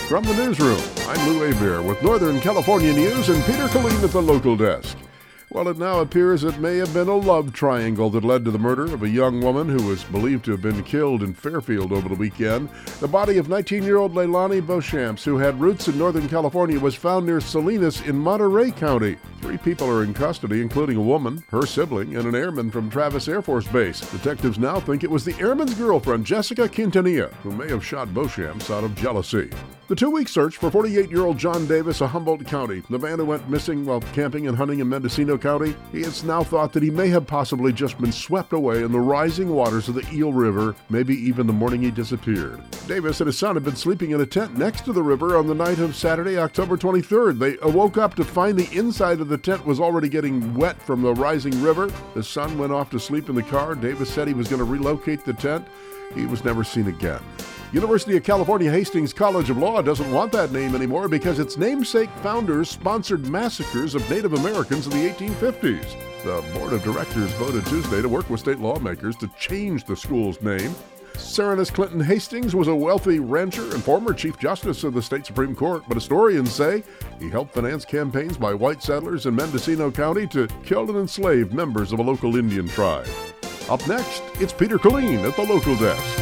From the newsroom, I'm Lou Hebert with Northern California News and Peter Killeen at the local desk. Well, it now appears it may have been a love triangle that led to the murder of a young woman who was believed to have been killed in Fairfield over the weekend. The body of 19-year-old Leilani Beauchamps, who had roots in Northern California, was found near Salinas in Monterey County. 3 people are in custody, including a woman, her sibling, and an airman from Travis Air Force Base. Detectives now think it was the airman's girlfriend, Jessica Quintanilla, who may have shot Beauchamps out of jealousy. The 2-week search for 48-year-old John Davis of Humboldt County, the man who went missing while camping and hunting in Mendocino County, he is now thought that he may have possibly just been swept away in the rising waters of the Eel River, maybe even the morning he disappeared. Davis and his son had been sleeping in a tent next to the river on the night of Saturday, October 23rd. They awoke up to find the inside of the tent was already getting wet from the rising river. The son went off to sleep in the car. Davis said he was going to relocate the tent. He was never seen again. University of California Hastings College of Law doesn't want that name anymore because its namesake founders sponsored massacres of Native Americans in the 1850s. The board of directors voted Tuesday to work with state lawmakers to change the school's name. Serenus Clinton Hastings was a wealthy rancher and former Chief Justice of the state Supreme Court, but historians say he helped finance campaigns by white settlers in Mendocino County to kill and enslave members of a local Indian tribe. Up next, it's Peter Killeen at the local desk.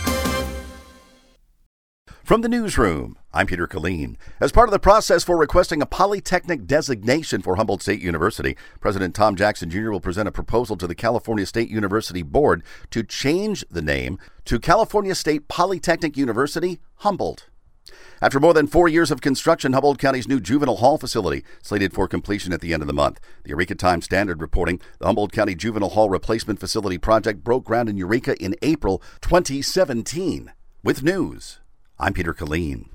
From the newsroom, I'm Peter Killeen. As part of the process for requesting a polytechnic designation for Humboldt State University, President Tom Jackson Jr. will present a proposal to the California State University Board to change the name to California State Polytechnic University, Humboldt. After more than 4 years of construction, Humboldt County's new juvenile hall facility slated for completion at the end of the month. The Eureka Times-Standard reporting the Humboldt County Juvenile Hall Replacement Facility project broke ground in Eureka in April 2017. With news, I'm Peter Killeen.